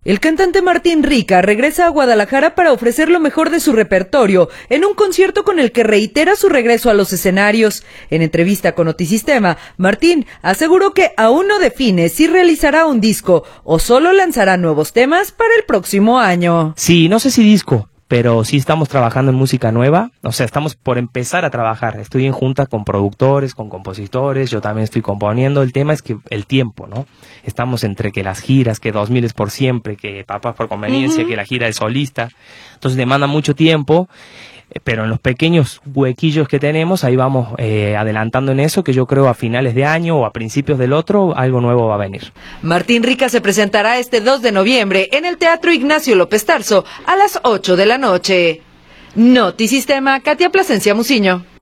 El cantante Martín Rica regresa a Guadalajara para ofrecer lo mejor de su repertorio en un concierto con el que reitera su regreso a los escenarios. En entrevista con Notisistema, Martín aseguró que aún no define si realizará un disco o solo lanzará nuevos temas para el próximo año. Sí, no sé si disco, pero sí estamos trabajando en música nueva, o sea, estamos por empezar a trabajar. Estoy en junta con productores, con compositores, yo también estoy componiendo. El tema es que el tiempo, ¿no? Estamos entre que las giras, que 2000 es por siempre, que Papás por conveniencia, que la gira de solista, entonces demanda mucho tiempo, pero en los pequeños huequillos que tenemos, ahí vamos adelantando en eso, que yo creo a finales de año o a principios del otro, algo nuevo va a venir. Martín Rica se presentará este 2 de noviembre en el Teatro Ignacio López Tarso a las 8 de la noche. Notisistema, Katia Plasencia Muciño.